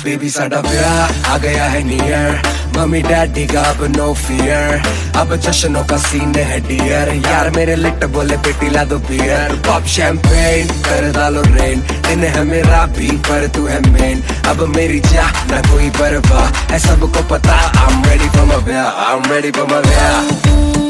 Baby साडा ब्याह आ गया है नियर, मम्मी डैडी का अब नो फियर, अब जश्नों का सीन है डियर। यार मेरे लिट बोले बेटी ला दो बियर, पॉप शैंपेन कर डालो रेन, दिन है मेरा भी पर तू है मेन, अब मेरी चाह ना कोई परवाह है सबको पता। I'm ready for my ब्याह, I'm ready for my ब्याह।